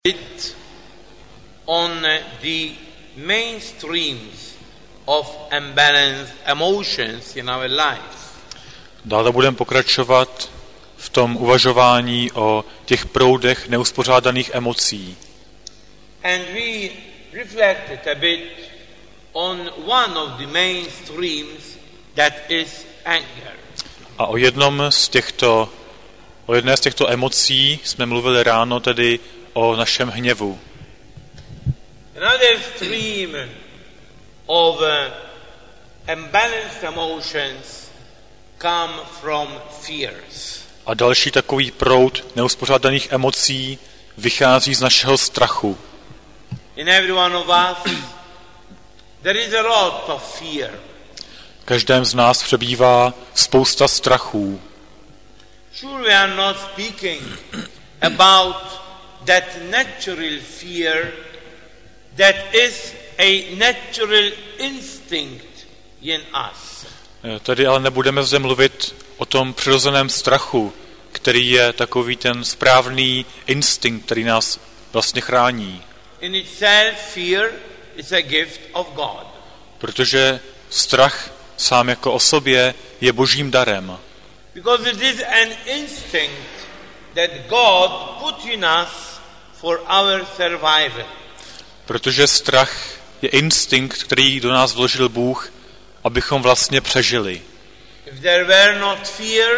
It on the mainstreams of imbalanced emotions in our lives. Dále budeme pokračovat v tom uvažování o těch proudech neuspořádaných emocí. And we reflected a bit on one of the mainstreams that is anger. A o jedné z těchto emocí jsme mluvili ráno, tedy o našem hněvu. Another stream of imbalanced emotions come from fears. A další takový proud neuspořádaných emocí vychází z našeho strachu. In every one of us there is a lot of fear. V každém z nás přebývá spousta strachů. Sure, we are not speaking about that natural fear that is a natural instinct in us. Tady ale nebudeme zde mluvit o tom přirozeném strachu, který je takový ten správný instinkt, který nás vlastně chrání. In itself, fear is a gift of God. Protože strach sám jako o sobě je božím darem. Because it is an instinct that God put in us for our survival. Protože strach je instinkt, který do nás vložil Bůh, abychom vlastně přežili. If there were not fear,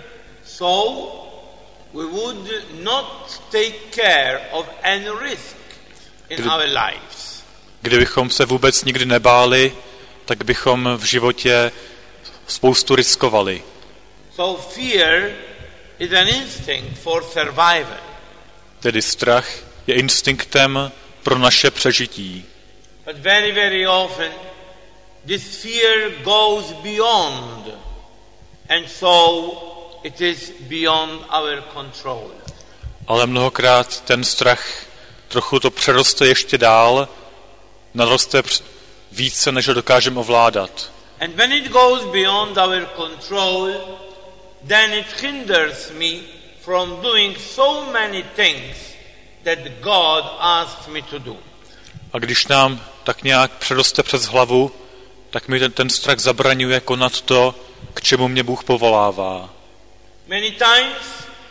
so we would not take care of any risk in our lives. Kdybychom se vůbec nikdy nebáli, tak bychom v životě spoustu riskovali. So fear is an instinct for survival. Tedy strach je instinktem pro naše přežití. But very, very often this fear goes beyond, and so it is beyond our control. Ale mnohokrát ten strach trochu to přeroste ještě dál, naroste více, než ho dokážeme ovládat. And when it goes beyond our control, then it hinders me from doing so many things that God asked me to do. A když nám tak nějak přeroste přes hlavu, tak mi ten strach zabraňuje konat to, k čemu mě Bůh povolává. Many times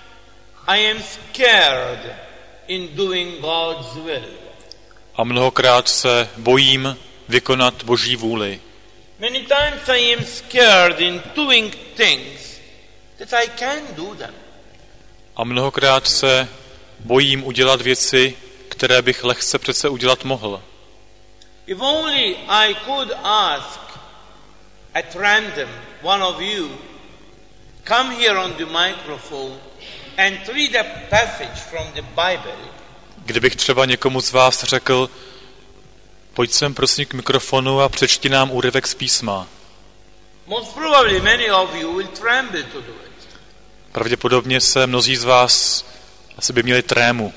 I am scared in doing God's will. A mnohokrát se bojím vykonat Boží vůli. Many times I am scared in doing things that I can do them. A mnohokrát se bojím udělat věci, které bych lehce přece udělat mohl. If only I could ask at random one of you, come here on the microphone and read a passage from the Bible. Kdybych třeba někomu z vás řekl, pojď sem prosím k mikrofonu a přečti nám úryvek z písma. Most probably many of you will tremble to do it. Pravděpodobně se mnozí z vás asi by měli trému.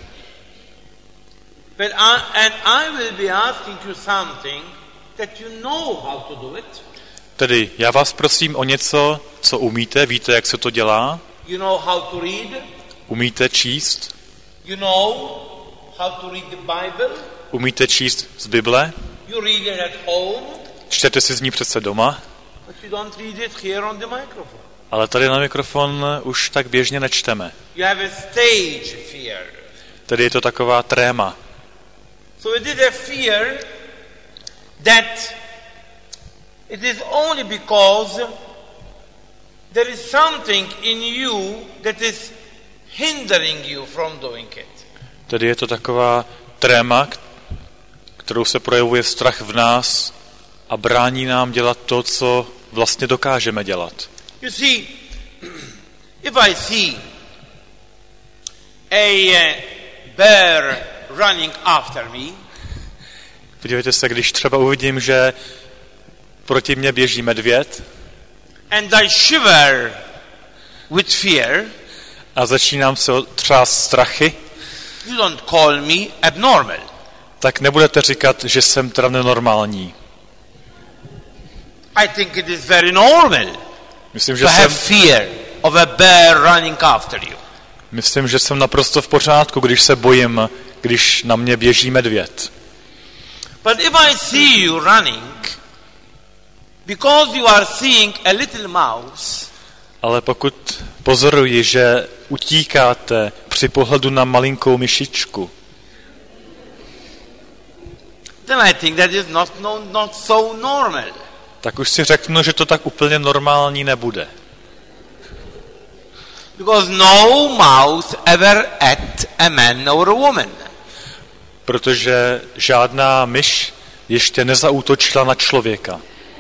But I will be asking you something that you know how to do it. Tedy já vás prosím o něco, co umíte, víte, jak se to dělá? You know how to read? Umíte číst? You know how to read the Bible? Umíte číst z Bible? You read it at home? Čtete si z ní přece doma? But you don't read it here on the microphone. Ale tady na mikrofon už tak běžně nečteme. You have a stage fear. Tedy je to taková tréma. So it is a fear that it is only because there is something in you that is hindering you from doing it. Tedy je to taková tréma, kterou se projevuje strach v nás a brání nám dělat to, co vlastně dokážeme dělat. You see, if I see a bear running after me, podívejte se, když třeba uvidím, že proti mně běží medvěd and I shiver with fear, a začínám se třást strachy, you don't call me abnormal. tak nebudete říkat, že jsem teda nenormální. I think it is very normal Myslím, to have fear of a bear running after you. Myslím, že jsem naprosto v pořádku, když se bojím když na mě běží medvěd. But if I see you running, because you are seeing a little mouse, Ale pokud pozoruji, že utíkáte při pohledu na malinkou myšičku, then I think that is not so normal. tak už si řeknu, že to tak úplně normální nebude. Because no mouse ever ate a man or a woman. Protože žádná myš ještě nezaútočila na člověka.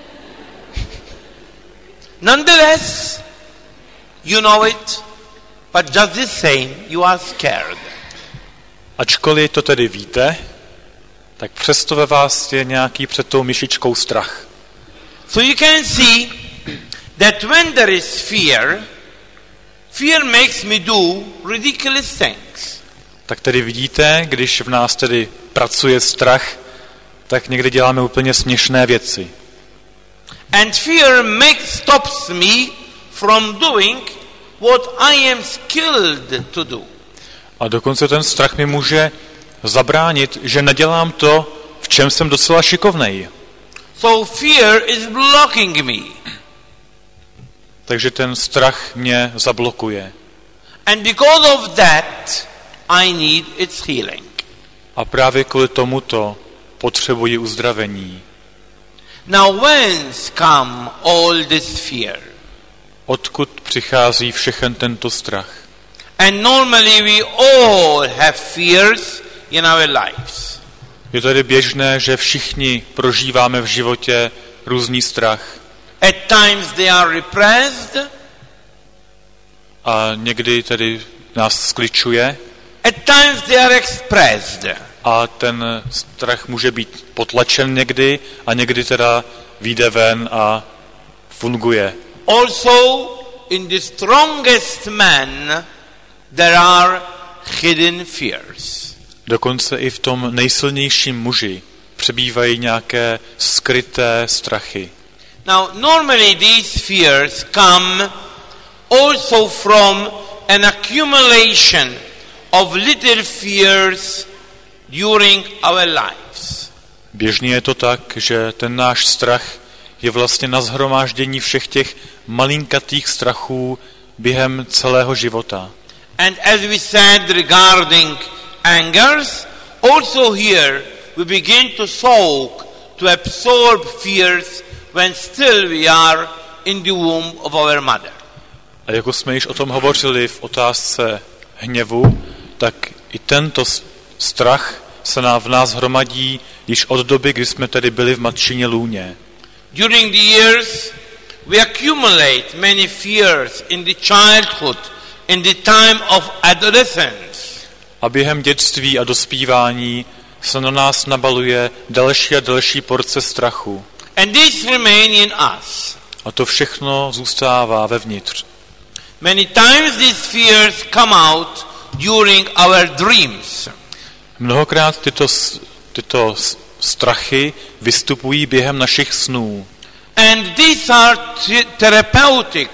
Nonetheless, you know it, but just the same, you are scared. Ačkoliv to tedy víte, tak přesto ve vás je nějaký před tou myšičkou strach. So you can see that when there is fear, fear makes me do ridiculous things. Tak tedy vidíte, když v nás tedy pracuje strach, tak někdy děláme úplně směšné věci. And fear stops me from doing what I am skilled to do. A dokonce ten strach mi může zabránit, že nedělám to, v čem jsem docela šikovnej. So fear is blocking me. Takže ten strach mě zablokuje. And because of that, I need its healing. A právě kvůli tomuto potřebuji uzdravení. Now whence come all this fear? Odkud přichází všechen tento strach? And normally we all have fears in our lives. Je tedy běžné, že všichni prožíváme v životě různý strach. At times they are repressed. A někdy tedy nás skličuje. At times they are expressed. A ten strach může být potlačen někdy a někdy teda vyjde ven a funguje. Also in the strongest man there are hidden fears. Dokonce i v tom nejsilnějším muži přebývají nějaké skryté strachy. Now normally these fears come also from an accumulation of little fears during our lives. Běžně je to tak, že ten náš strach je vlastně nashromáždění všech těch malinkatých strachů během celého života. And as we said regarding angers, also here we begin to soak, to absorb fears when still we are in the womb of our mother. A jako jsme již o tom hovořili v otázce hněvu, tak i tento strach se v nás hromadí již od doby, kdy jsme tedy byli v matčině lůně. During the years, we accumulate many fears in the childhood, in the time of adolescence. A během dětství a dospívání se na nás nabaluje další a další porce strachu. And this remain in us. A to všechno zůstává vevnitř. Many times these fears come out during our dreams. Mnohokrát tyto strachy vystupují během našich snů. And these are therapeutic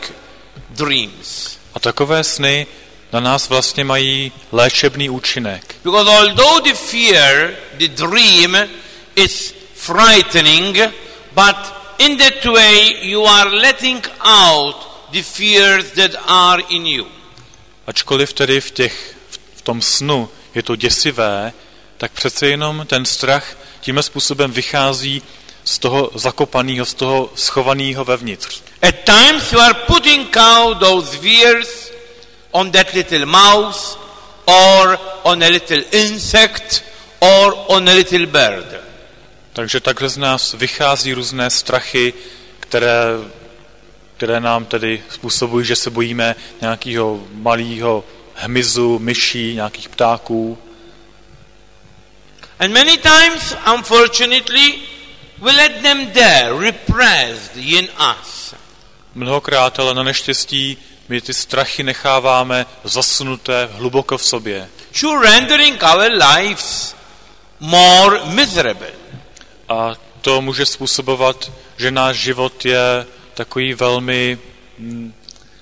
dreams. A takové sny na nás vlastně mají léčebný účinek. Because although the fear, the dream is frightening, but in that way you are letting out the fears that are in you. Ačkoliv tedy v tom snu je to děsivé, tak přece jenom ten strach tím způsobem vychází z toho zakopaného, z toho schovaného vevnitř. At times you are putting out those fears on that little mouse or on a little insect or on a little bird. Takže takhle z nás vychází různé strachy, které nám tedy způsobují, že se bojíme nějakého malého hmyzu, myší, nějakých ptáků. And many times, unfortunately, we let them there, repressed in us. Mnohokrát, ale na neštěstí, my ty strachy necháváme zasunuté hluboko v sobě. Sure, rendering our lives more miserable. A to může způsobovat, že náš život je takový velmi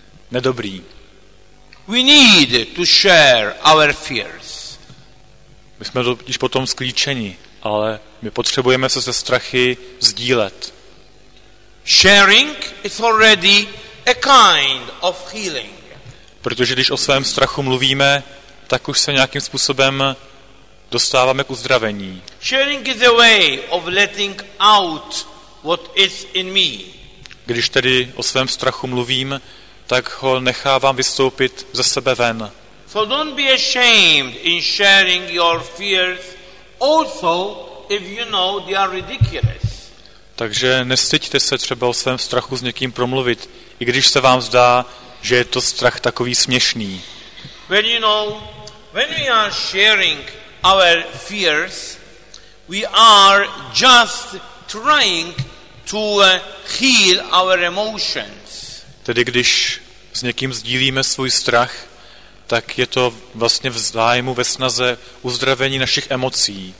nedobrý. We need to share our fears. My jsme totiž potom sklíčeni, ale my potřebujeme se strachy sdílet. Sharing is already a kind of healing. Protože když o svém strachu mluvíme, tak už se nějakým způsobem dostáváme k uzdravení. Sharing is a way of letting out what is in me. Když tedy o svém strachu mluvím, tak ho nechávám vystoupit ze sebe ven. So don't be ashamed in sharing your fears, also if you know they are ridiculous. Takže nestyďte se třeba o svém strachu s někým promluvit, i když se vám zdá, že je to strach takový směšný. Well, you know, when we are sharing our fears, we are just trying to heal our emotions. Tedy když s někým sdílíme svůj strach, tak je to vlastně v zájmu, ve snaze uzdravení našich emocí.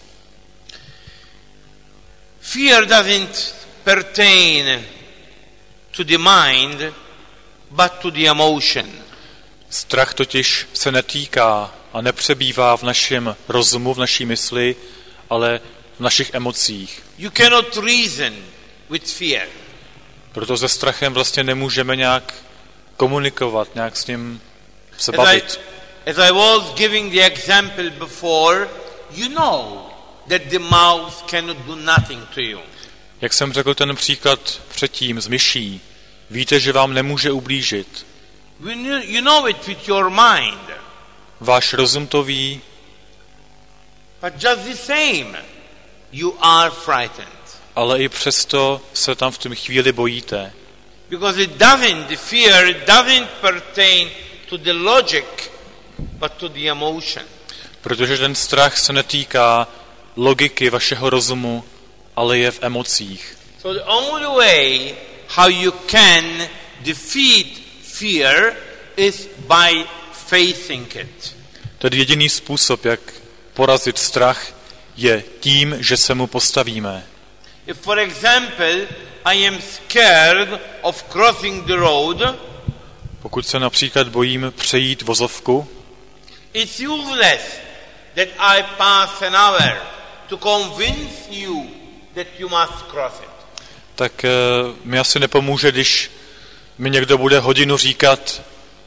Fear doesn't pertain to the mind, but to the emotion. Strach totiž se netýká a nepřebývá v našem rozumu, v naší mysli, ale v našich emocích. You cannot reason with fear. Proto se strachem vlastně nemůžeme nějak komunikovat, nějak s ním se bavit. As I was giving the example before, you know that the mouse cannot do nothing to you. Jak jsem řekl ten příklad předtím z myší, víte, že vám nemůže ublížit. You know it with your mind. Váš rozum to ví. But just the same, you are frightened. Ale i přesto se tam v té chvíli bojíte. Because the fear doesn't pertain to the logic, but to the emotion. Protože ten strach se netýká logiky vašeho rozumu, ale je v emocích. So the only way how you can defeat fear is by facing it. Tedy jediný způsob, jak porazit strach, je tím, že se mu postavíme. If, for example, I am scared of crossing the road, pokud se například bojím přejít vozovku, it's useless that I pass an hour to convince you that you must cross it. Tak mi asi nepomůže, když mi někdo bude hodinu říkat,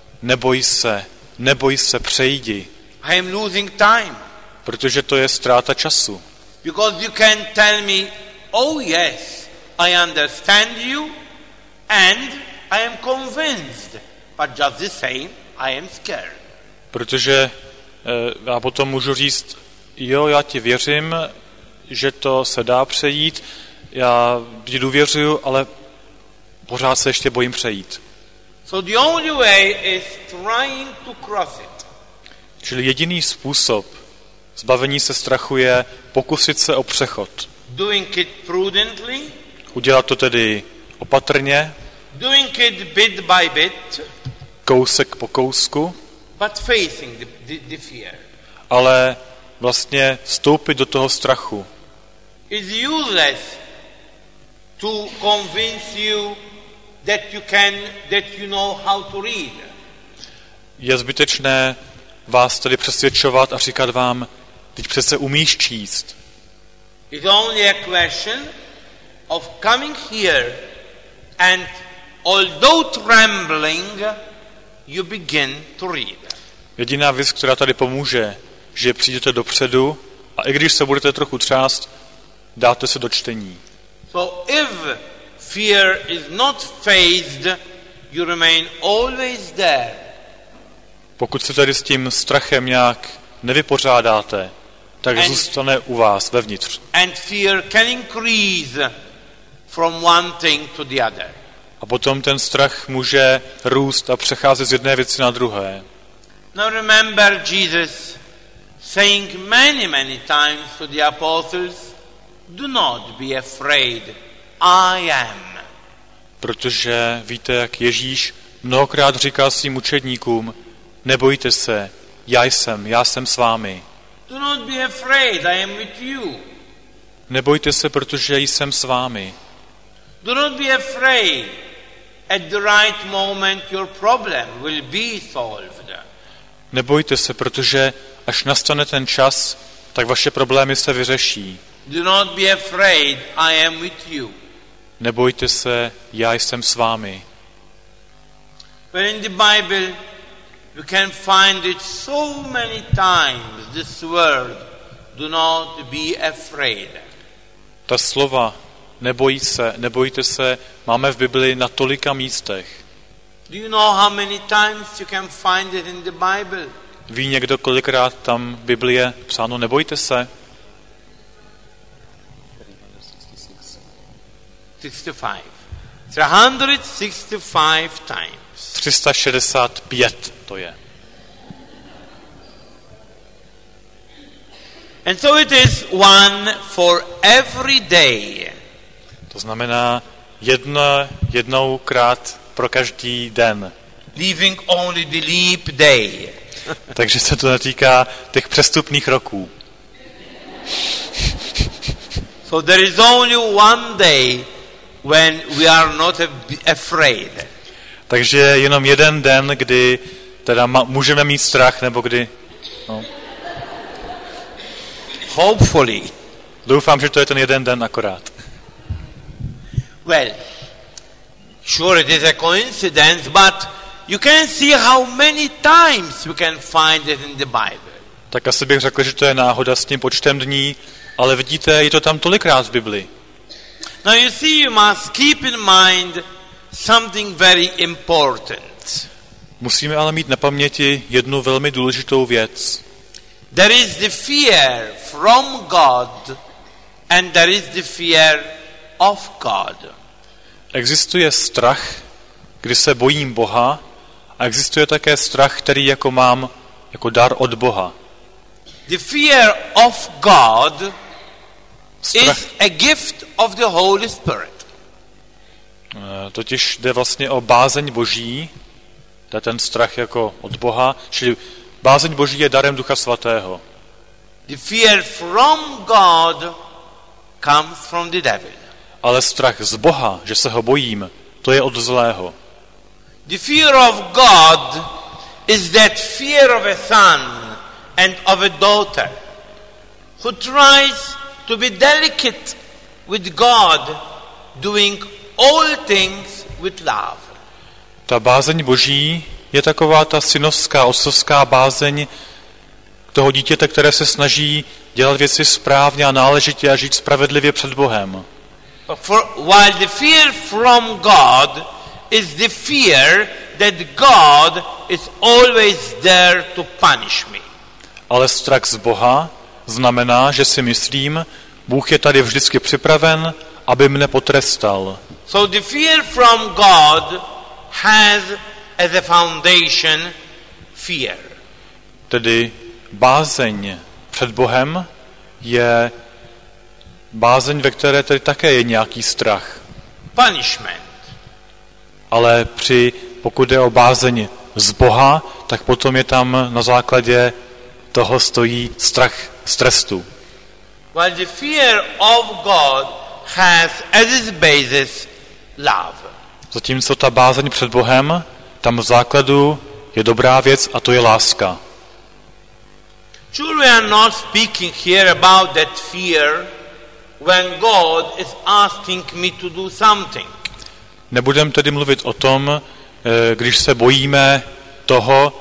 neboj se, přejdi. I am losing time. Protože to je ztráta času. Because you can tell me, oh yes, I understand you and I am convinced, but just the same, I am scared. Protože já potom můžu říct, jo, já ti věřím, že to se dá přejít, já ti důvěřuju, ale pořád se ještě bojím přejít. So the only way is trying to cross it. Čili jediný způsob zbavení se strachu je pokusit se o přechod. Doing it prudently. Udělat to tedy opatrně. Doing it bit by bit. Kousek po kousku. But facing the fear. Ale vlastně vstoupit do toho strachu. It's useless to convince you that you know how to read. Je zbytečné vás tady přesvědčovat a říkat vám, teď přece umíš číst. It's only a question of coming here and although trembling, you begin to read. Jediná věc, která tady pomůže, že přijdete dopředu a i když se budete trochu třást, dáte se do čtení. So if fear is not faced, you remain always there. Pokud se tady s tím strachem nějak nevypořádáte, tak zůstane u vás vevnitř. And fear can increase from one thing to the other. A potom ten strach může růst a přecházet z jedné věci na druhé. Now remember Jesus saying many times to the apostles, do not be afraid, I am. Protože víte, jak Ježíš mnohokrát říkal svým učedníkům, nebojte se, já jsem s vámi. Do not be afraid, I am with you. Nebojte se, protože jsem s vámi. Do not be afraid. At the right moment your problem will be solved. Nebojte se, protože až nastane ten čas, tak vaše problémy se vyřeší. Do not be afraid, I am with you. Nebojte se, já jsem s vámi. But in the Bible, you can find it so many times, this word, do not be afraid. Ta slova, nebojte se, máme v Bibli na tolika místech. Do you know how many times you can find it in the Bible? Ví někdo, kolikrát tam v Bibli je psáno nebojte se? 65. 365 times. 365 to je. And so it is one for every day. To znamená jednoukrát pro každý den. Leaving only the leap day. Takže se to netýká těch přestupných roků. So there is only one day when we are not afraid. Takže jenom jeden den, kdy teda můžeme mít strach, nebo kdy... No. Hopefully. Doufám, že to je ten jeden den akorát. Well, sure it is a coincidence, but you can see how many times we can find it in the Bible. Tak asi bych řekl, že to je náhoda s tím počtem dní, ale vidíte, je to tam tolikrát v Bibli. Now you see, you must keep in mind something very important. Musíme ale mít na paměti jednu velmi důležitou věc. There is the fear from God and there is the fear of God. Existuje strach, kdy se bojím Boha, a existuje také strach, který jako mám jako dar od Boha. The fear of God is a gift of the Holy Spirit. Totiž jde vlastně o bázeň Boží, to je ten strach jako od Boha, čili bázeň Boží je darem Ducha Svatého. The fear from God comes from the devil. Ale strach z Boha, že se ho bojím, to je od zlého. The fear of God is that fear of a son and of a daughter who tries to be delicate with God, doing all things with love. Ta bázeň Boží je taková ta synovská, otcovská bázeň toho dítěte, které se snaží dělat věci správně a náležitě a žít spravedlivě před Bohem. While the fear from God is the fear that God is always there to punish me. Ale strach z Boha znamená, že si myslím, Bůh je tady vždycky připraven, aby mne potrestal. So the fear from God has as a foundation fear. Tedy bázeň před Bohem je bázeň, ve které tedy také je nějaký strach. Punishment. Ale pokud jde o bázeň z Boha, tak potom je tam na základě toho stojí strach z trestu. While the fear of God has as its basis love. Zatímco ta bázeň před Bohem, tam v základu je dobrá věc a to je láska. Sure, we are not speaking here about that fear when God is asking me to do something. Nebudem tedy mluvit o tom, když se bojíme toho,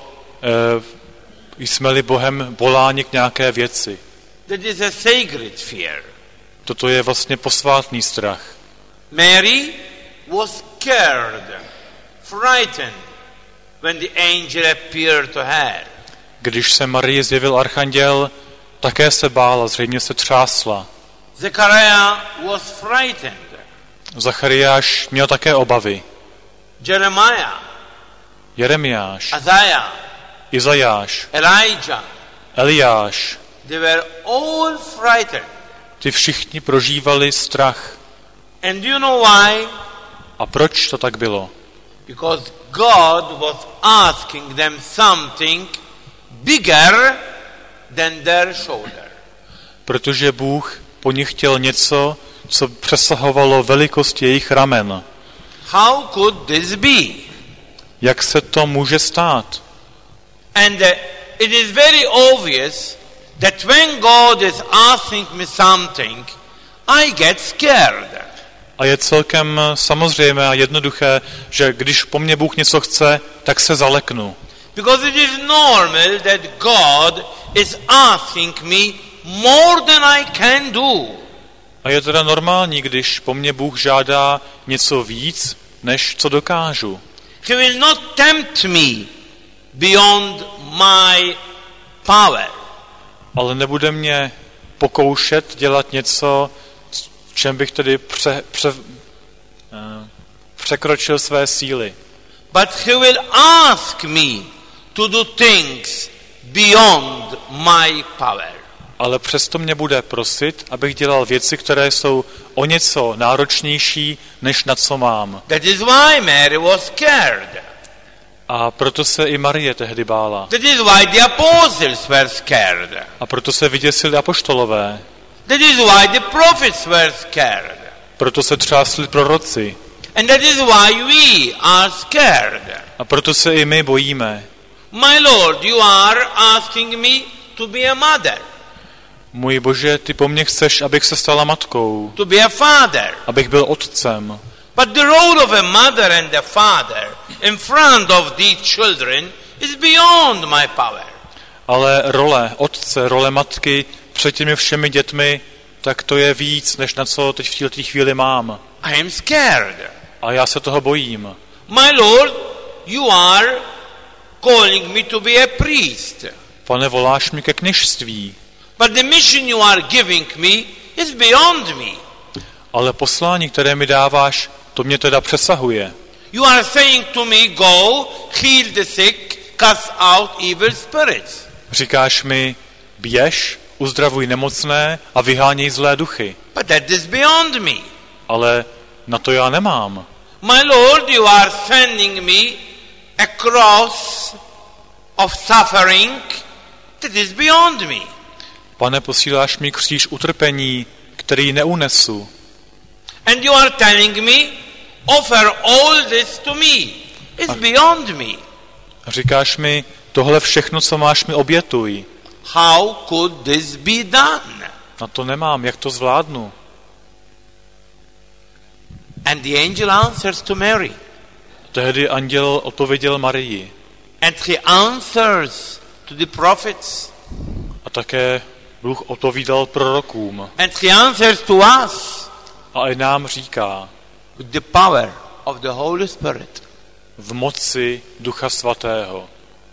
jsme-li Bohem voláni k nějaké věci. That is a sacred fear. Toto je vlastně posvátný strach. Mary was scared, frightened when the angel appeared to her. Když se Marii zjevil archanděl, také se bála, zřejmě se třásla. Zechariah was frightened. Zachariáš měl také obavy. Jeremiáš, Isaiah, Izajáš, Elijah, Eliáš, they were all frightened. Ty všichni prožívali strach. And do you know why? A proč to tak bylo? Because God was asking them something bigger than their shoulder. Protože Bůh po nich chtěl něco, co přesahovalo velikost jejich ramen. How could this be? Jak se to může stát? And it is very obvious that when God is asking me something, I get scared. A je celkem samozřejmé a jednoduché, že když po mně Bůh něco chce, tak se zaleknu. Because it is normal that God is asking me more than I can do. A je teda normální, když po mně Bůh žádá něco víc, než co dokážu. He will not tempt me beyond my power. Ale nebude mě pokoušet dělat něco, v čem bych tedy překročil své síly. But he will ask me to do things beyond my power. Ale přesto mě bude prosit, abych dělal věci, které jsou o něco náročnější, než na co mám. That is why Mary was scared. A proto se i Marie tehdy bála. That is why the apostles were scared. A proto se vyděsili apoštolové. That is why the prophets were scared. Proto se třásli proroci. And that is why we are scared. A proto se i my bojíme. My Lord, you are asking me to be a mother. Můj Bože, ty po mně chceš, abych se stala matkou. To be a father. Abych byl otcem. But the role of a mother and a father in front of these children is beyond my power. Ale role otce, role matky před těmi všemi dětmi, tak to je víc, než na co teď v této chvíli mám. I am scared. A já se toho bojím. My Lord, you are calling me to be a priest. Pane, voláš mě ke kněžství. But the mission you are giving me is beyond me. Ale poslání, které mi dáváš, to mě teda přesahuje. You are saying to me, go, heal the sick, cast out evil spirits. Říkáš mi, běž, uzdravuj nemocné a vyháněj zlé duchy. But that is beyond me. Ale na to já nemám. My Lord, you are sending me a cross of suffering that is beyond me. Pane, posíláš mi kříž utrpení, který neunesu. And you are telling me, offer all this to me. It's beyond me. A říkáš mi, tohle všechno, co máš, mi obětuj. How could this be done? Na to nemám, jak to zvládnu. And the angel answers to Mary. Tehdy anděl odpověděl Marii. And he answers to the prophets. A také Bůh odpovídal prorokům. And he answers to us. A i nám říká. With the power of the Holy Spirit. V moci Ducha Svatého.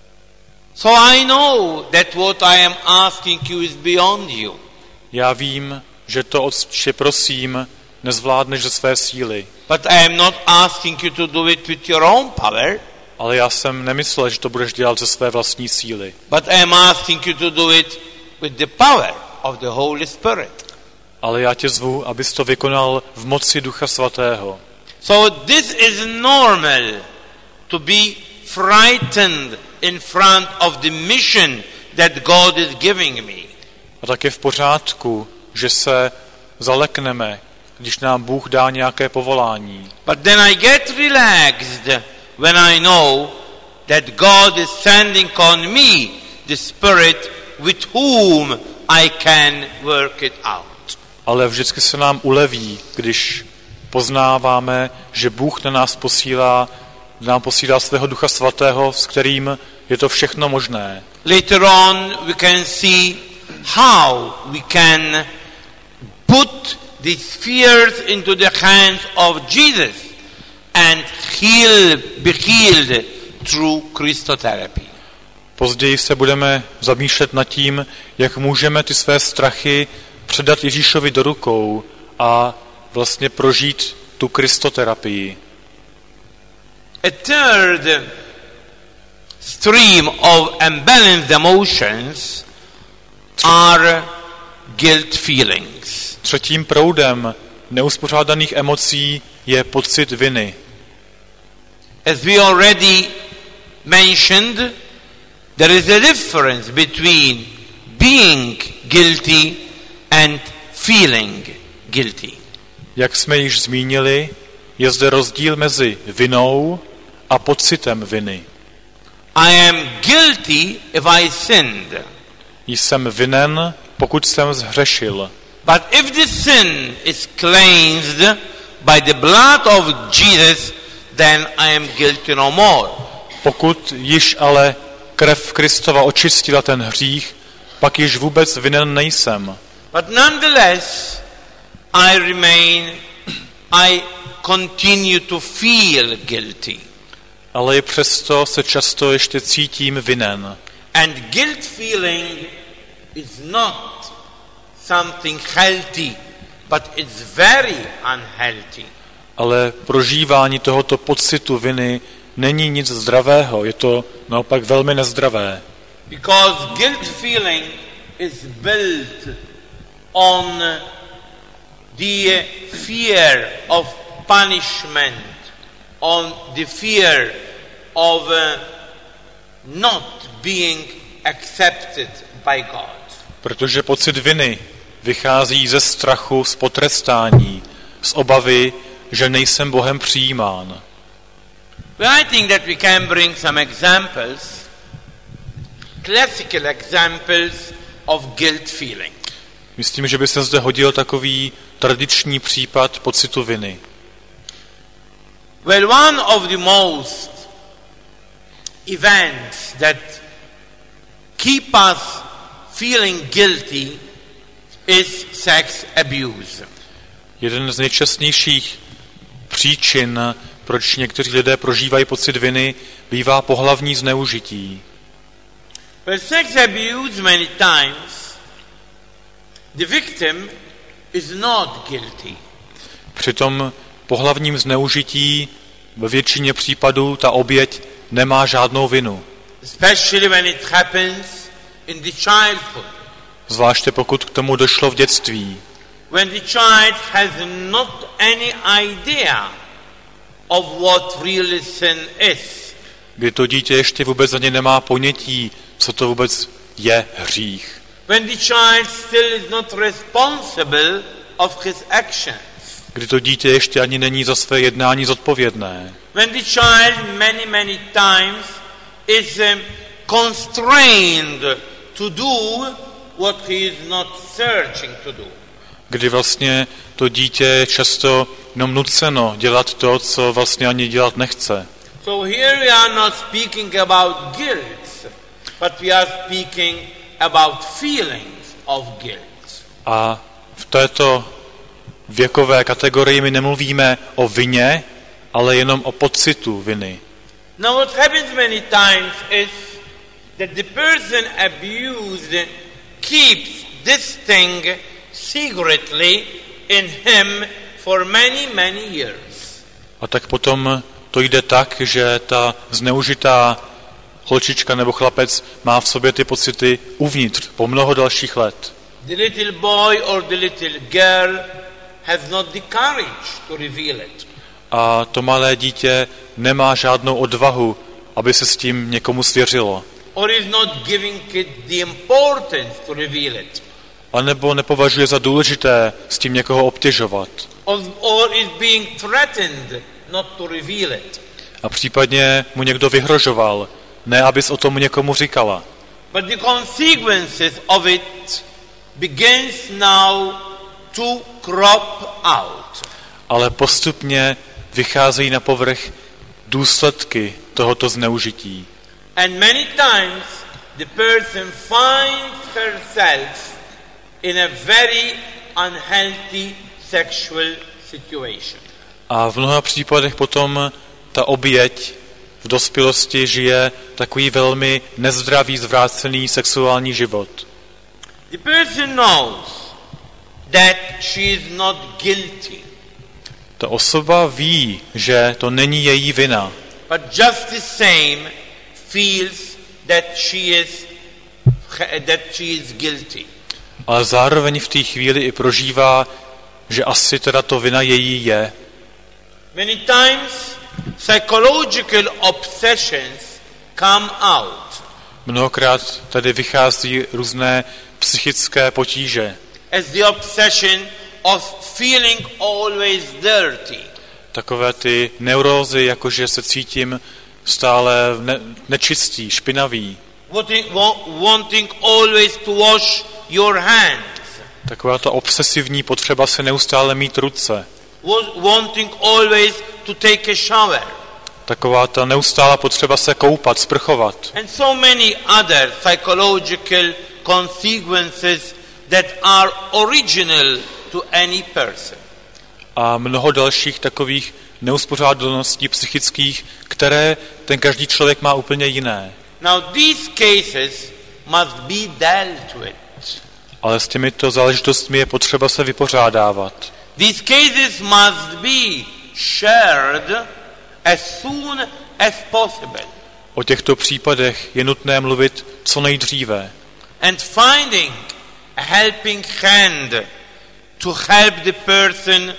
So I know that what I am asking you is beyond you. Já vím, že to, o co prosím, nezvládneš ze své síly. But I am not asking you to do it with your own power. Ale já jsem nemyslel, že to budeš dělat ze své vlastní síly. But I am asking you to do it with the power of the Holy Spirit. Ale já tě zvu, abys to vykonal v moci Ducha Svatého. So this is normal to be frightened in front of the mission that God is giving me. A tak je v pořádku, že se zalekneme, když nám Bůh dá nějaké povolání. But then I get relaxed when I know that God is sending on me the Spirit with whom I can work it out. Ale vždycky se nám uleví, když poznáváme, že Bůh na nás nám posílá svého Ducha Svatého, s kterým je to všechno možné. Later on we can see how we can put these fears into the hands of Jesus and be healed through Christotherapy. Později se budeme zamýšlet nad tím, jak můžeme ty své strachy předat Ježíšovi do rukou a vlastně prožít tu Kristoterapii. A third stream of unbalanced emotions are guilt feelings. Třetím proudem neuspořádaných emocí je pocit viny. As we already mentioned, there is a difference between being guilty and feeling guilty. Jak jsme již zmínili, je zde rozdíl mezi vinou a pocitem viny. I am guilty if I sinned. jsem vinen, pokud jsem zhřešil. But if the sin is cleansed by the blood of Jesus, then I am guilty no more. Pokud již ale krev Kristova očistila ten hřích, pak již vůbec vinen nejsem. But nonetheless, I continue to feel guilty. Ale i přesto se často ještě cítím vinen. And guilt feeling is not something healthy, but it's very unhealthy. Ale prožívání tohoto pocitu viny není nic zdravého, je to naopak velmi nezdravé. Because guilt feeling is built on the fear of punishment, on the fear of not being accepted by God. Protože pocit viny vychází ze strachu, z potrestání, z obavy, že nejsem Bohem přijímán. Well, I think that we can bring some examples, classical examples of guilt feeling. Myslím, že by se zde hodil takový tradiční případ pocitu viny. Well, one of the most events that keep us feeling guilty is sex abuse. Jeden z nejčastnějších příčin, proč někteří lidé prožívají pocit viny, bývá pohlavní zneužití. But sex abuse many times the victim is not guilty. Přitom pohlavním zneužití ve většině případů ta oběť nemá žádnou vinu. Especially when it happens in the childhood. Zvláště pokud k tomu došlo v dětství. When the child has not any idea of what really sin is. Kdy to dítě ještě vůbec ani nemá ponětí, co to vůbec je hřích. When the child still is not responsible of his actions. Kdy to dítě ještě ani není za své jednání zodpovědné. When the child many times is constrained to do what he is not searching to do. Kdy vlastně to dítě je často jenom nuceno dělat to, co vlastně ani dělat nechce. So here we are not speaking about guilt, but we are speaking about feelings of guilt. A v této věkové kategorii my nemluvíme o vině, ale jenom o pocitu viny. Now what happens many times is that the person abused keeps this thing secretly in him for many years. A tak potom to jde tak, že ta zneužitá holčička nebo chlapec má v sobě ty pocity uvnitř po mnoho dalších let. The little boy or the little girl has not the courage to reveal it. A to malé dítě nemá žádnou odvahu, aby se s tím někomu svěřilo. Or is not giving it the importance to reveal it. A nebo nepovažuje za důležité s tím někoho obtěžovat. Or is being threatened not to reveal it. A případně mu někdo vyhrožoval, ne abys o tom někomu říkala. But the consequences of it begins now to crop out. Ale postupně vycházejí na povrch důsledky tohoto zneužití. And many times the person finds herself in a very unhealthy sexual situation. A v mnoha případech potom ta oběť v dospělosti žije takový velmi nezdravý, zvrácený sexuální život. The person knows that she is not guilty. Ta osoba ví, že to není její vina, But just the same feels that she is guilty. ale zároveň v té chvíli i prožívá, že asi teda to vina její je. Many times psychological obsessions come out. Mnohokrát tady vychází různé psychické potíže. As the obsession of feeling always dirty. Takové ty neurózy, jakože se cítím stále nečistý, špinavý. wanting always to wash your hands. Taková ta obsesivní potřeba se neustále mít ruce. Wanting always to take a shower. Taková ta neustálá potřeba se koupat, sprchovat. And so many other psychological consequences that are original to any person. A mnoho dalších takových neuspořádalností psychických, které ten každý člověk má úplně jiné. Now these cases must be dealt with. Ale s těmito záležitostmi je potřeba se vypořádávat. These cases must be shared as soon as possible. O těchto případech je nutné mluvit co nejdříve. And finding a helping hand to help the person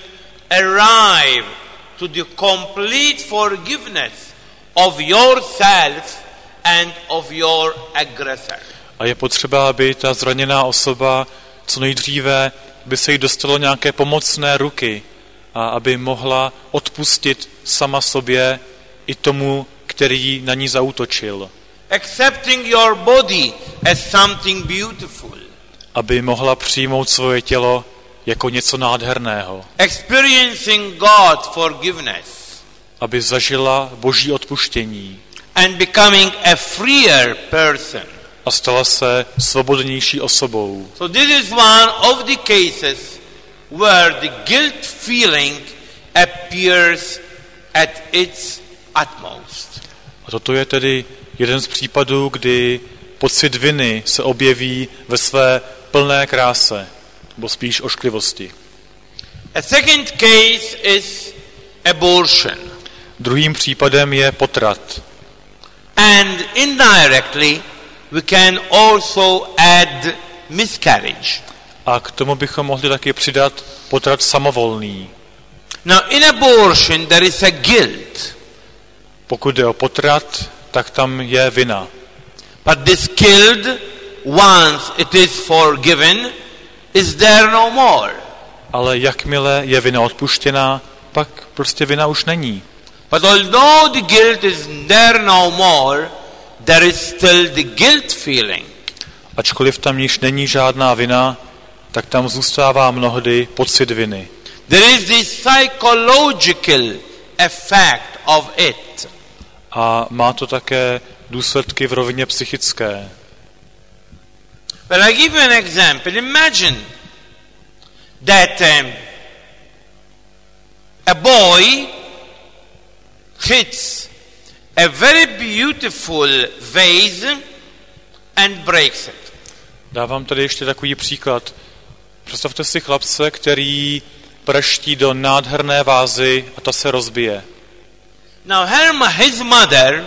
arrive to the complete forgiveness of yourself and of your aggressor. A je potřeba, aby ta zraněná osoba co nejdříve by se jí dostalo nějaké pomocné ruky a aby mohla odpustit sama sobě i tomu, který na ní zaútočil. Accepting your body as something beautiful. Aby mohla přijmout svoje tělo jako něco nádherného. Experiencing God forgiveness. Aby zažila Boží odpuštění. And becoming a freer person. A stala se svobodnější osobou. So this is one of the cases where the guilt feeling appears at its utmost. A toto je tedy jeden z případů, kdy pocit viny se objeví ve své plné kráse, nebo spíš ošklivosti. A second case is abortion. Druhým případem je potrat. And indirectly we can also add miscarriage. A k tomu bychom mohli taky přidat potrat samovolný. Now in abortion there is a guilt. Pokud jde o potrat, tak tam je vina. But this guilt, once it is forgiven, is there no more. Ale jakmile je vina odpuštěná, pak prostě vina už není. But although the guilt is there no more, there is still the guilt feeling. Ačkoliv tam již není žádná vina, tak tam zůstává mnohdy pocit viny. There is the psychological effect of it. A má to také důsledky v rovině psychické. Well, I give you an example. Imagine that a boy hits a very beautiful vase and breaks it. Dávám tady ještě takový příklad. Představte si chlapce, který praští do nádherné vázy a ta se rozbije. Now his mother,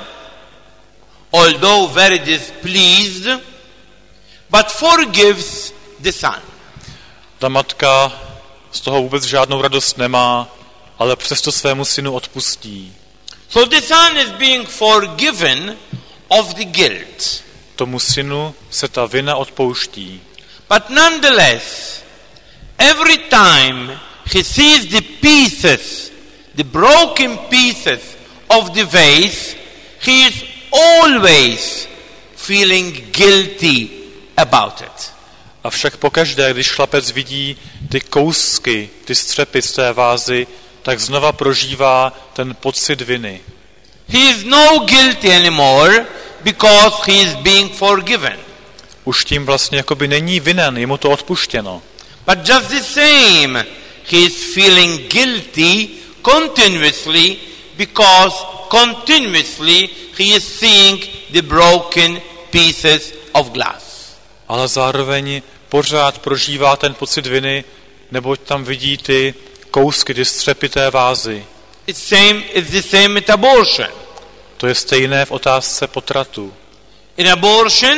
although very displeased, but forgives the son. Ta matka z toho vůbec žádnou radost nemá, ale přesto svému synu odpustí. So the son is being forgiven of the guilt. Tomu synu se ta vina odpouští. But nonetheless, every time he sees the pieces, the broken pieces of the vase, he is always feeling guilty about it. Avšak pokaždé, když chlapec vidí ty kousky, ty střepy z té vázy, tak znova prožívá ten pocit viny. He is no guilty anymore because he is being forgiven. Už tím vlastně jakoby není vinen, je mu to odpuštěno. But just the same, he is feeling guilty continuously because continuously he is seeing the broken pieces of glass. Ale zároveň pořád prožívá ten pocit viny, neboť tam vidí ty kousky, ty střepy té vázy. It's the same with abortion. To je stejné v otázce potratu. In abortion,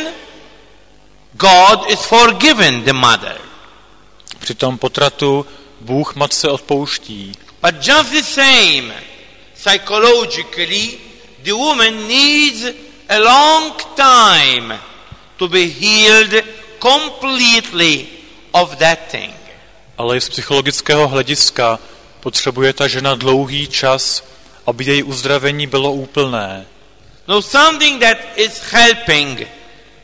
God is forgiven the mother. Při tom potratu Bůh matce odpouští. But just the same, psychologically, the woman needs a long time to be healed completely of that thing. Ale i z psychologického hlediska potřebuje ta žena dlouhý čas, aby její uzdravení bylo úplné. Now something that is helping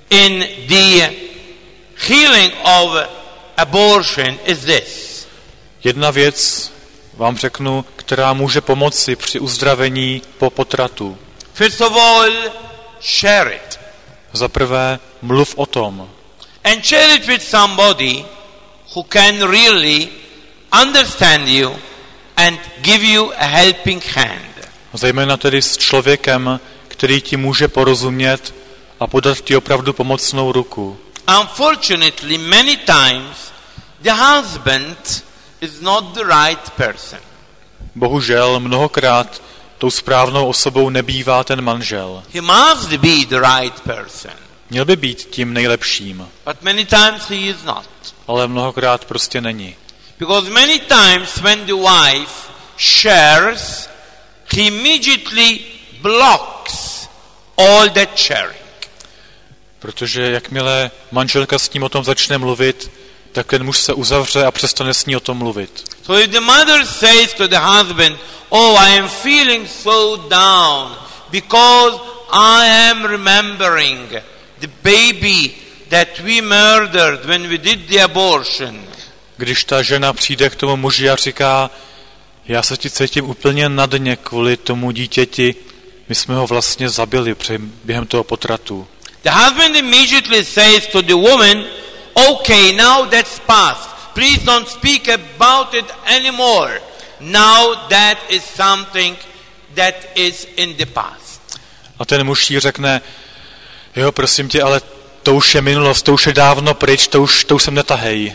in the healing of abortion is this. Jedna věc vám řeknu, která může pomoci při uzdravení po potratu. First of all, share it. Za prvé, mluv o tom. And share it with somebody who can really understand you and give you a helping hand. Zejména tedy s člověkem, který ti může porozumět a podat ti opravdu pomocnou ruku. Unfortunately, many times the husband is not the right person. Bohužel mnohokrát tou správnou osobou nebývá ten manžel. He must be the right person. Měl by být tím nejlepším, But many times he is not. ale mnohokrát prostě není. Because many times when the wife shares, he immediately blocks all that sharing. Protože jakmile manželka s ním o tom začne mluvit, tak ten muž se uzavře a přestane s ní o tom mluvit. So if the mother says to the husband, "Oh, I am feeling so down because I am remembering the baby that we murdered when we did the abortion." Když ta žena přijde k tomu muži a říká, já se ti cítím úplně na dně kvůli tomu dítěti, my jsme ho vlastně zabili během toho potratu. The husband immediately says to the woman, "Okay, now that's past. Please don't speak about it anymore. Now that is something that is in the past." A ten muž jí řekne, jo, prosím tě, ale to už je minulost, to už je dávno pryč, to už sem netahej.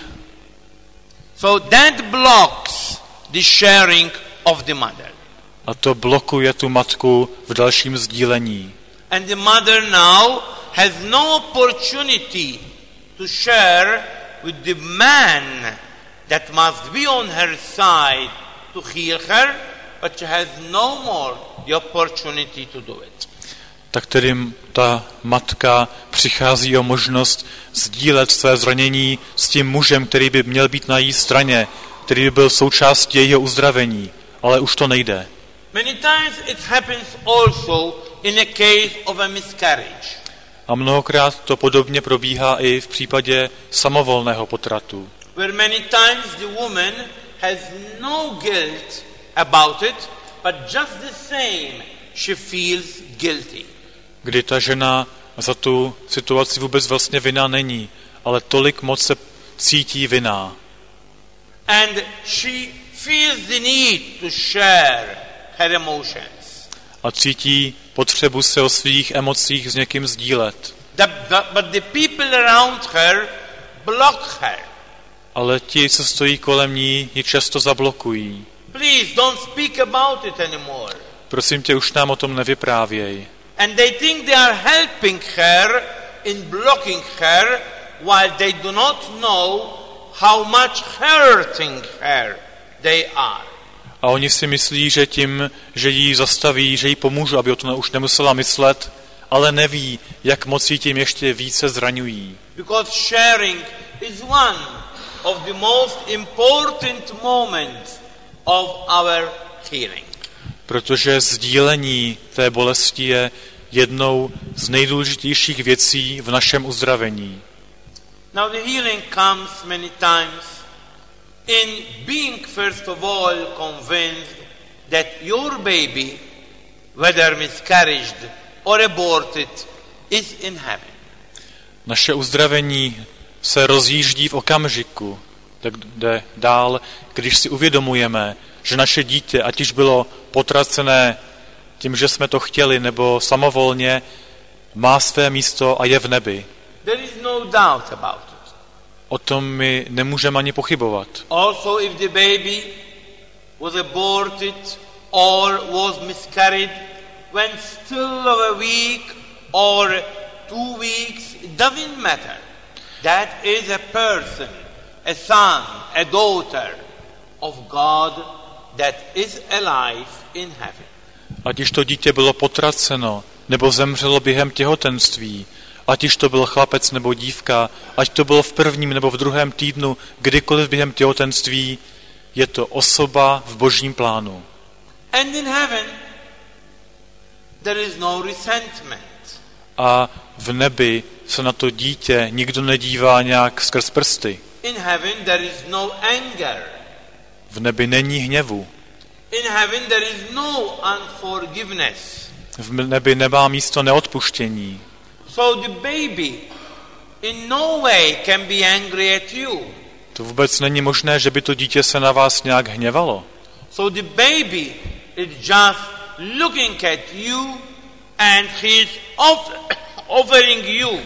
So that blocks the sharing of the mother. A to blokuje tu matku v dalším sdílení. And the mother now has no opportunity to share with the man that must be on her side to heal her, but she has no more the opportunity to do it. Tak tedy ta matka přichází o možnost sdílet své zranění s tím mužem, který by měl být na její straně, který by byl součástí jejího uzdravení, ale už to nejde. Many times it happens also in a case of a miscarriage. A mnohokrát to podobně probíhá i v případě samovolného potratu. Where many times the woman has no guilt about it, but just the same she feels guilty. Kdy ta žena za tu situaci vůbec vlastně vinná není, ale tolik moc se cítí vinná. And she feels the need to share her emotions. A cítí potřebu se o svých emocích s někým sdílet. But the people around her block her. Ale ti, co stojí kolem ní, ji často zablokují. Please don't speak about it anymore. Prosím tě, už nám o tom nevyprávěj. And they think they are helping her in blocking her, while they do not know how much hurting her they are. A oni si myslí, že tím, že jí zastaví, že jí pomůžu, aby o to už nemusela myslet, ale neví, jak moc jí tím ještě více zraňují. Because sharing is one of the most important moments of our healing. Protože sdílení té bolesti je jednou z nejdůležitějších věcí v našem uzdravení. Now the healing comes many times in being first of all convinced that your baby, whether miscarried or aborted, is in heaven. Naše uzdravení se rozjíždí v okamžiku, tak jde dál, když si uvědomujeme, že naše dítě, ať již bylo potracené tím, že jsme to chtěli, nebo samovolně, má své místo a je v nebi. There is no doubt about it. O tom my nemůžeme ani pochybovat. Also, if the baby was aborted or was miscarried when still of a week or 2 weeks, it doesn't matter. That is a person, a son, a daughter of God that is alive in heaven. Ať již to dítě bylo potraceno, nebo zemřelo během těhotenství, ať již to byl chlapec nebo dívka, ať to bylo v prvním nebo v druhém týdnu, kdykoliv během těhotenství, je to osoba v božím plánu. And in heaven, there is no resentment. A v nebi se na to dítě nikdo nedívá nějak skrz prsty. In heaven there is no anger. V nebi není hněvu. In heaven there is no unforgiveness. V nebi nemá místo neodpuštění. So the baby in no way can be angry at you. To vůbec není možné, že by to dítě se na vás nějak hněvalo. So the baby is just looking at you and he is offering you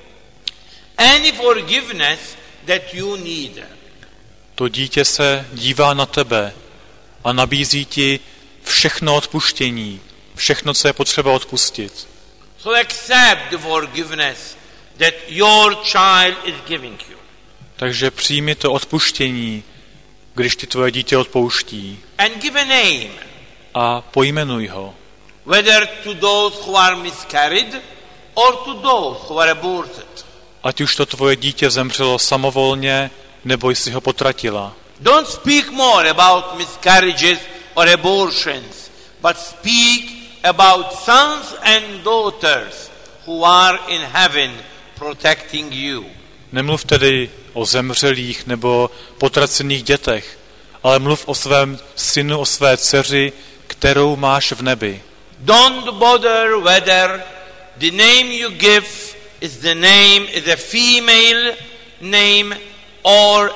any forgiveness that you need. To dítě se dívá na tebe a nabízí ti všechno odpuštění, všechno, co je potřeba odpustit. So accept the forgiveness that your child is giving you. Takže přijmi to odpuštění, když ti tvoje dítě odpouští. And give a name. A pojmenuj ho. Whether to those who are miscarried or to those who are aborted. Ať už to tvoje dítě zemřelo samovolně, nebo jsi ho potratila. Don't speak more about miscarriages or abortions, but speak about sons and daughters who are in heaven protecting you. Nemluv tedy o zemřelých nebo potracených dětech, ale mluv o svém synu, o své dceři, kterou máš v nebi. Don't bother whether the name you give is a female name or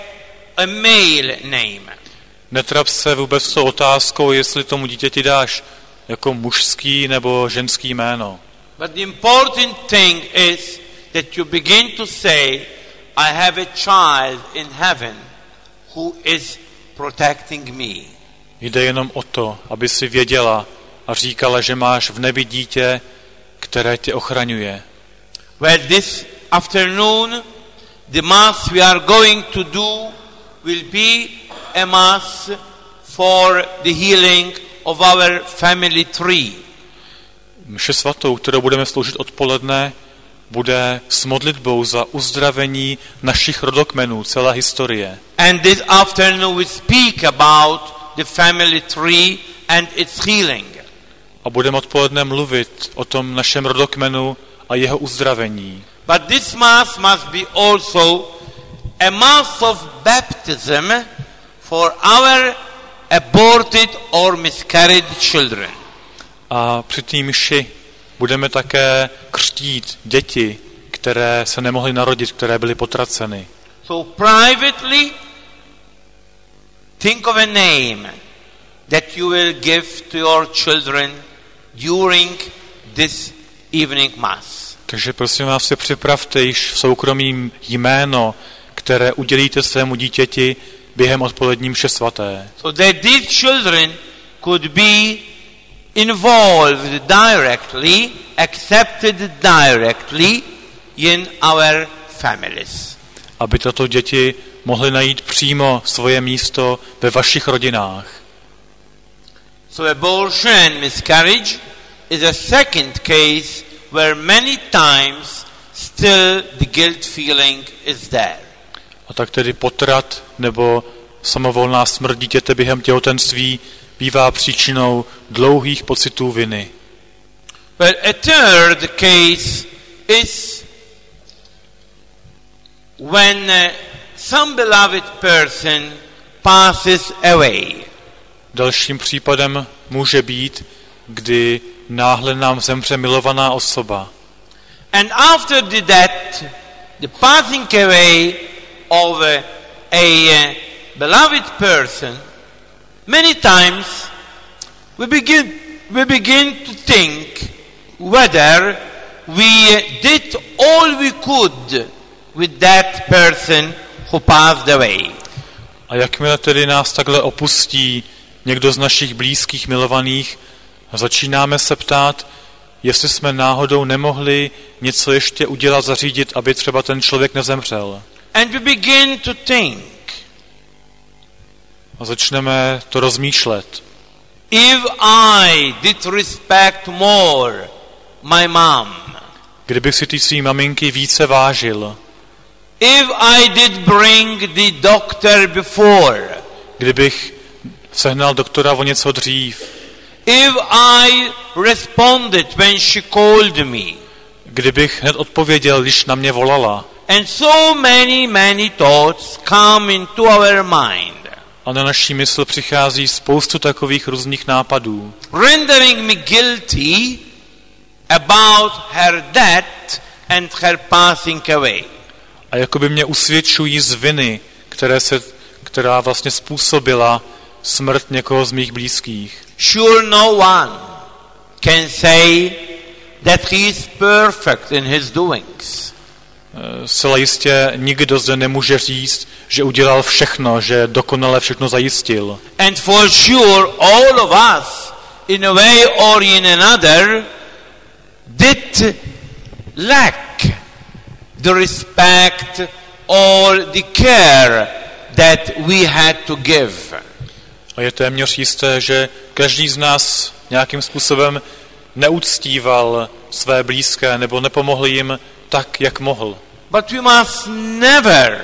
a male name. Netrap se vůbec s tou otázkou, jestli tomu dítěti dáš jako mužský nebo ženský jméno. But the important thing is that you begin to say, I have a child in heaven who is protecting me. Jde jenom o to, aby si věděla a říkala, že máš v nebi dítě, které tě ochraňuje. Well, this afternoon, the mass we are going to do will be a mass for the healing of our family tree. Mše svatou, kterou budeme sloužit odpoledne, bude s modlitbou za uzdravení našich rodokmenů, celé historie. And this afternoon we speak about the family tree and its healing. A budeme odpoledne mluvit o tom našem rodokmenu a jeho uzdravení. But this mass must be also a mass of baptism for our aborted or miscarried children. A při té mši budeme také křtít děti, které se nemohly narodit, které byly potraceny. So privately, think of a name that you will give to your children during this evening mass. Takže prosím vás, si připravte již v soukromí jméno, které udělíte svému dítěti během odpolední mše svaté. So that these children could be involved directly, accepted directly in our families. Aby tato děti mohly najít přímo svoje místo ve vašich rodinách. So abortion and miscarriage is a second case where many times still the guilt feeling is there. A tak tedy potrat nebo samovolná smrt dítěte během těhotenství bývá příčinou dlouhých pocitů viny. Well, a third case is when some beloved person passes away. Dalším případem může být, kdy náhle nám zemře milovaná osoba. And after the death, the passing away of a beloved person, many times we begin to think whether we did all we could with that person who passed away. A jakmile tedy nás takhle opustí někdo z našich blízkých milovaných, začínáme se ptát, jestli jsme náhodou nemohli něco ještě udělat, zařídit, aby třeba ten člověk nezemřel. And we begin to think, a začneme to rozmýšlet. if I did respect more my mom, Kdybych si ty svý maminky více vážil, if I did bring the doctor before, kdybych sehnal doktora o něco dřív, if I responded when she called me, kdybych hned odpověděl, když na mě volala. And so many thoughts come into our mind. A na naší mysl přichází spoustu takových různých nápadů. Rendering me guilty about her death and her passing away. A jakoby mě usvědčují z viny, která vlastně způsobila smrt někoho z mých blízkých. Sure, no one can say that he is perfect in his doings. Zcela jistě nikdo zde nemůže říct, že udělal všechno, že dokonale všechno zajistil. And for sure all of us in a way or in another did lack the respect or the care that we had to give. A je téměř jisté, že každý z nás nějakým způsobem neuctíval své blízké nebo nepomohl jim tak, jak mohl. But we must never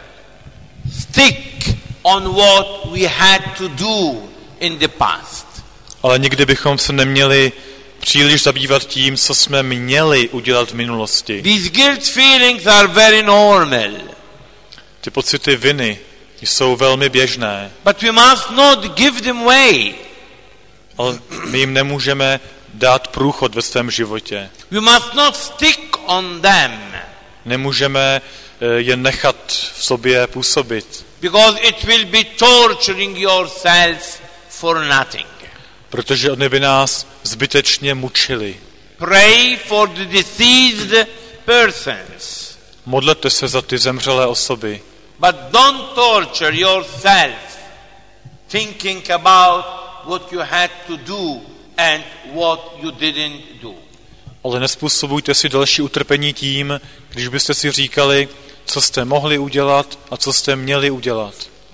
stick on what we had to do in the past. Ale nikdy bychom se neměli příliš zabývat tím, co jsme měli udělat v minulosti. These guilt feelings are very normal. Ty pocity viny jsou velmi běžné. But we must not give them way. Ale my jim nemůžeme dát průchod ve svém životě. We must not stick on them. Nemůžeme je nechat v sobě působit. Because it will be torturing yourselves for nothing. Protože oni by nás zbytečně mučili. Pray for the deceased persons. Modlete se za ty zemřelé osoby. But don't torture yourself thinking about what you had to do and what you didn't do. Ale nezpůsobujte si další utrpení tím, když byste si říkali, co jste mohli udělat a co jste měli udělat.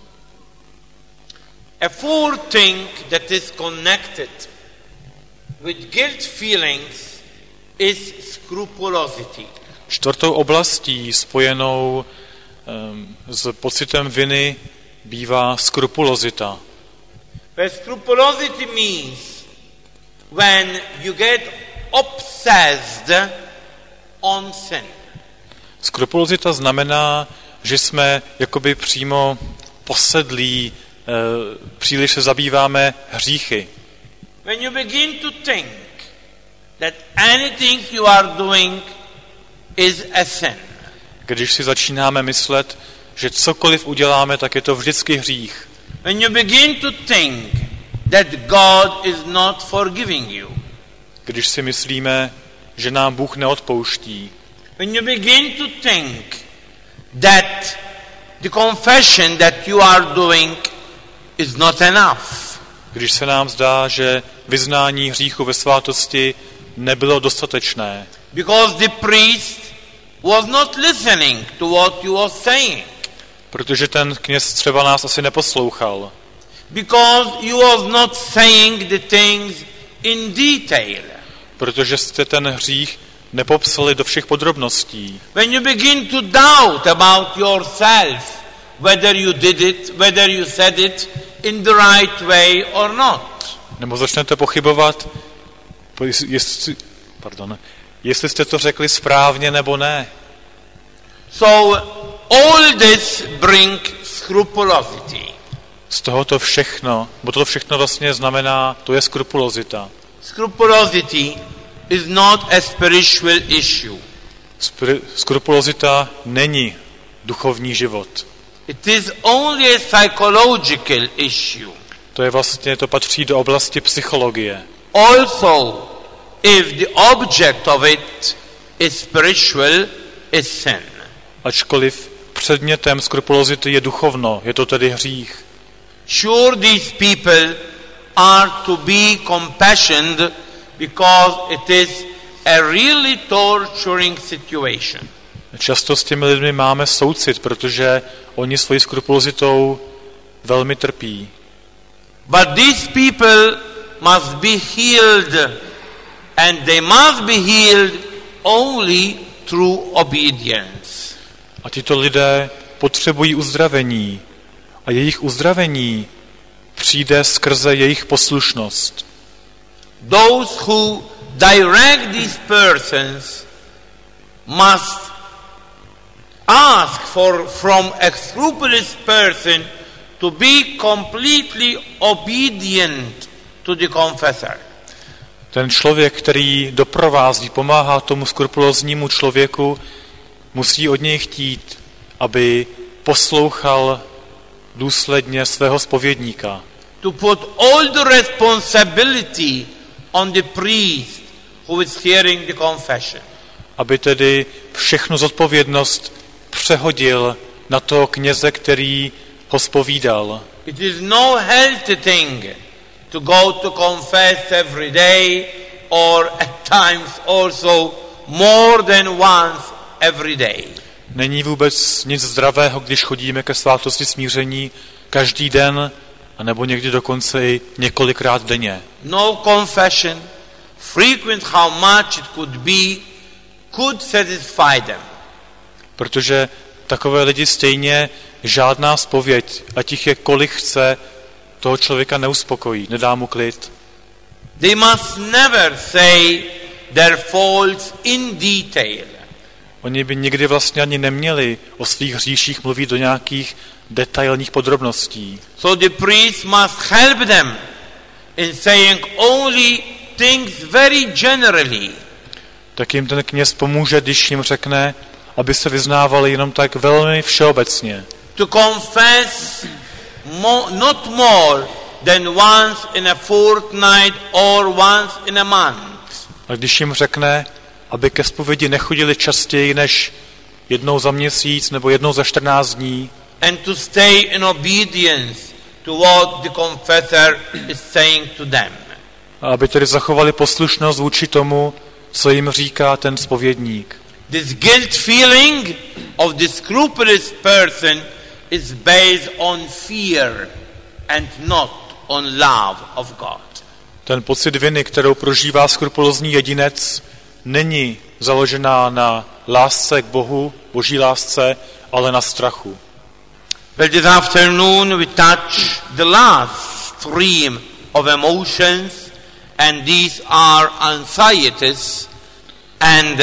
A fourth thing that is connected with guilt feelings is scrupulosity. Čtvrtou oblastí spojenou s pocitem viny bývá skrupulozita. But scrupulosity means when you get obsessed on sin. Skrupulozita znamená, že jsme jakoby přímo posedlí, příliš se zabýváme hříchy. When you begin to think that anything you are doing is a sin. Když si začínáme myslet, že cokoliv uděláme, tak je to vždycky hřích. When you begin to think that God is not forgiving you. Když si myslíme, že nám Bůh neodpouští. When you begin to think that the confession that you are doing is not enough. Když se nám zdá, že vyznání hříchu ve svátosti nebylo dostatečné. Because the priest was not listening to what you were saying. Protože ten kněz třeba nás asi neposlouchal. Because you was not saying the things in detail. Protože jste ten hřích nepopsali do všech podrobností. When you begin to doubt about yourself, whether you did it, whether you said it in the right way or not. Nebo začnete pochybovat, jestli jste to řekli správně nebo ne. So all this bring scrupulosity. Z tohoto všechno, bo to všechno vlastně znamená, to je skrupulozita. Scrupulosity is not a spiritual issue. Skrupulozita není duchovní život. It is only a psychological issue. To patří do oblasti psychologie. Also, if the object of it is spiritual, is sin. Ačkoliv předmětem skrupulozity je duchovno, je to tedy hřích. Sure, these people are to be compassionate because it is a really torturing situation. Často s těmi lidmi máme soucit, protože oni svojí skrupulozitou velmi trpí. But these people must be healed, and they must be healed only through obedience. A tito lidé potřebují uzdravení. A jejich uzdravení přijde skrze jejich poslušnost. Those who direct these persons must ask from a scrupulous person to be completely obedient to the confessor. Ten člověk, který doprovází, pomáhá tomu skrupulóznímu člověku, musí od něj chtít, aby poslouchal důsledně svého zpovědníka. To put all the responsibility on the priest who is hearing the confession. Aby tedy všechnu zodpovědnost přehodil na toho kněze, který ho zpovídal. It is no healthy thing to go to confess every day or at times also more than once every day. Není vůbec nic zdravého, když chodíme ke svátosti smíření každý den, anebo někdy dokonce i několikrát denně. No confession, frequent how much it could be, could satisfy them. Protože takové lidi stejně žádná zpověď, ať jich je kolik chce, toho člověka neuspokojí, nedá mu klid. They must never say their faults in detail. Oni by nikdy vlastně ani neměli o svých hříších mluvit do nějakých detailních podrobností. So the priest must help them in saying only things very generally. Tak jim ten kněz pomůže, když jim řekne, aby se vyznávali jenom tak velmi všeobecně. To confess not more than once in a fortnight or once in a month. A když jim řekne, aby ke zpovědi nechodili častěji než jednou za měsíc nebo jednou za 14 dní. And to stay in obedience to what the confessor is saying to them. A aby tedy zachovali poslušnost vůči tomu, co jim říká ten zpovědník. This guilt feeling of the scrupulous person is based on fear and not on love of God. Ten pocit viny, kterou prožívá skrupulózní jedinec, není založená na lásce k Bohu, boží lásce, ale na strachu. Well, this afternoon we touch the last stream of emotions, and these are anxieties and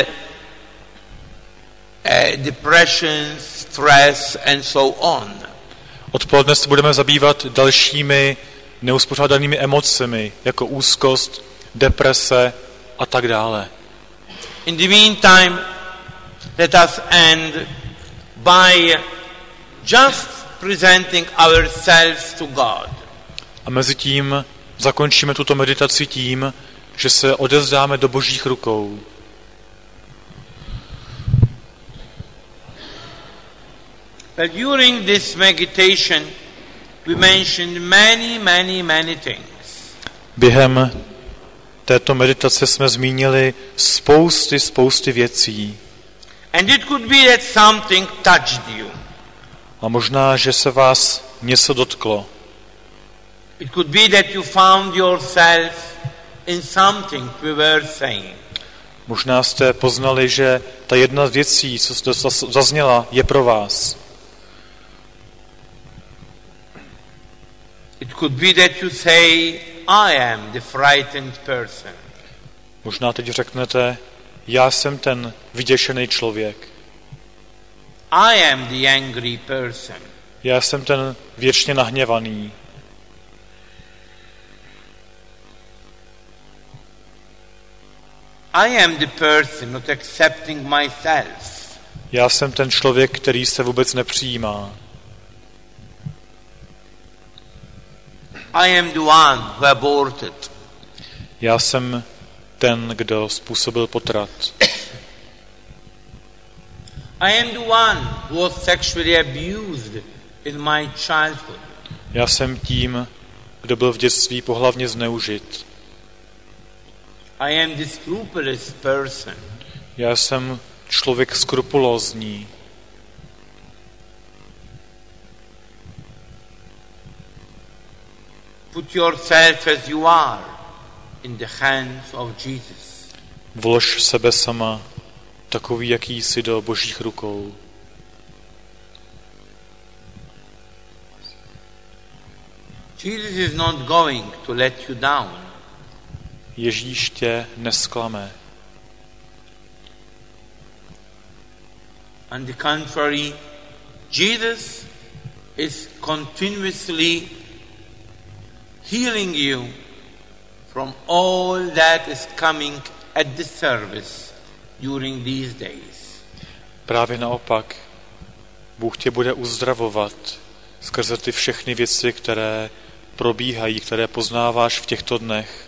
depression, stress and so on. Odpoledne se budeme zabývat dalšími neuspořádanými emocemi, jako úzkost, deprese a tak dále. In the meantime, let us end by just presenting ourselves to God. A mezi tím zakončíme tuto meditaci tím, že se odevzdáme do Božích rukou. But during this meditation, we mentioned many things. Během této meditace jsme zmínili spousty věcí. And it could be that something touched you. A možná, že se vás něco dotklo. It could be that you found yourself in something we were saying. Možná jste poznali, že ta jedna z věcí, co jste zazněla, je pro vás. It could be that you say, I am the frightened person. Možná teď řeknete, já jsem ten vyděšený člověk. I am the angry person. Já jsem ten věčně nahněvaný. I am the person not accepting myself. Já jsem ten člověk, který se vůbec nepřijímá. I am the one who aborted. Já jsem ten, kdo způsobil potrat. I am the one who was sexually abused in my childhood. Já jsem tím, kdo byl v dětství pohlavně zneužit. I am the scrupulous person. Já jsem člověk skrupulózní. Put yourself as you are in the hands of Jesus. Vlož sebe sama, takový, jaký jsi, do Božích rukou. Jesus is not going to let you down. Ježíš tě nesklame. On the contrary, Jesus is continuously healing you from all that is coming at the service during these days. Právě naopak, Bůh tě bude uzdravovat skrze ty všechny věci, které probíhají, které poznáváš v těchto dnech.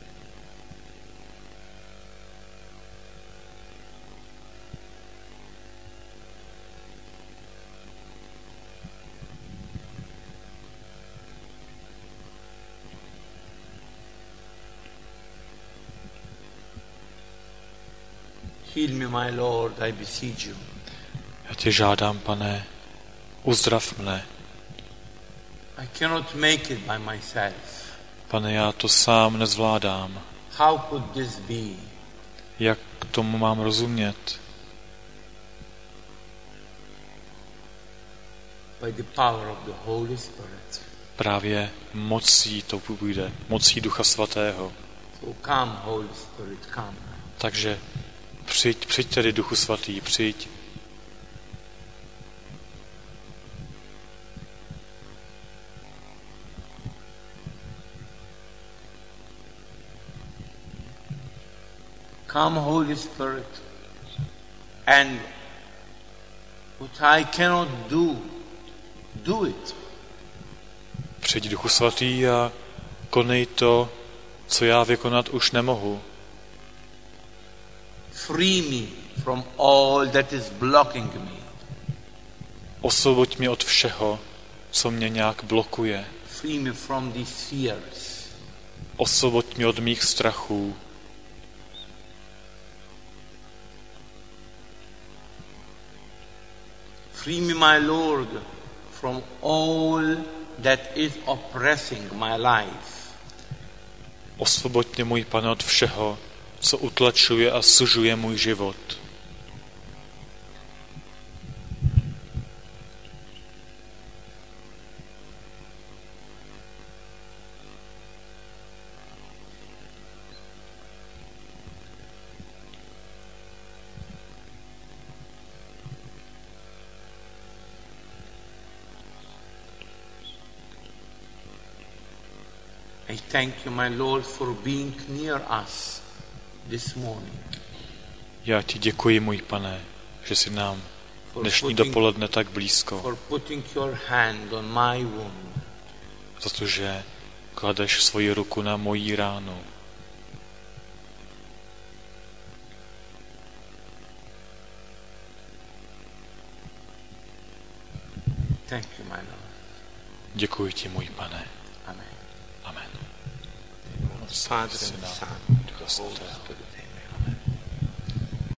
Heal me, my Lord, I beseech you. Já tě žádám, Pane, uzdrav mne. I cannot make it by myself. Pane, já to sám nezvládám. How could this be? Jak tomu mám rozumět? By the power of the Holy Spirit. Právě mocí to půjde, mocí Ducha Svatého. So come, Holy Spirit, come. Takže přijď tedy, Duchu Svatý, přijď. Come, Holy Spirit, and what I cannot do, do it. Přijď, Duchu Svatý, a konej to, co já vykonat už nemohu. Free me from all that is blocking me. Osvoboď mě od všeho, co mě nějak blokuje. Free me from these fears. Osvoboď mě od mých strachů. Free me, my Lord, from all that is oppressing my life. Osvoboď mě, můj Pane, od všeho, co utlačuje a sužuje můj život. I thank you, my Lord, for being near us this morning. Já ti děkuji, můj Pane, že jsi nám dnešní dopoledne tak blízko. For putting your hand on my wound. Za to, že kladeš svoji ruku na moji ránu. Thank you, my Lord. Děkuji ti, můj Pane. Amen. Amen. Father and Syna, Son, Ducha Svatého.